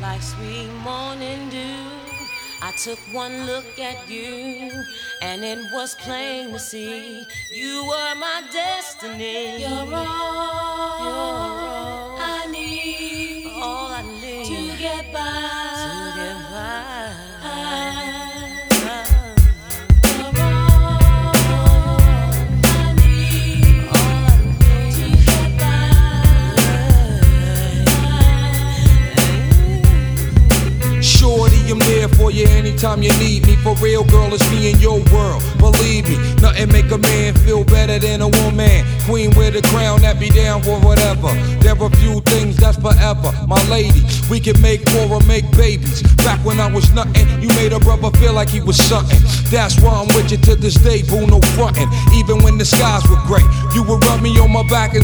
like sweet morning dew. I took one look at you, and it was plain to see you were my destiny. You're all I need, all I need to get by. To get by. I'm there for you anytime you need me. For real, girl, it's me in your world. Believe me, nothing make a man feel better than a woman. Queen with a crown that be down for whatever. There are few things that's forever. My lady, we can make war or make babies. Back when I was nothing, you made a brother feel like he was something. That's why I'm with you to this day, boo, no frontin'. Even when the skies were gray, you would rub me on my back and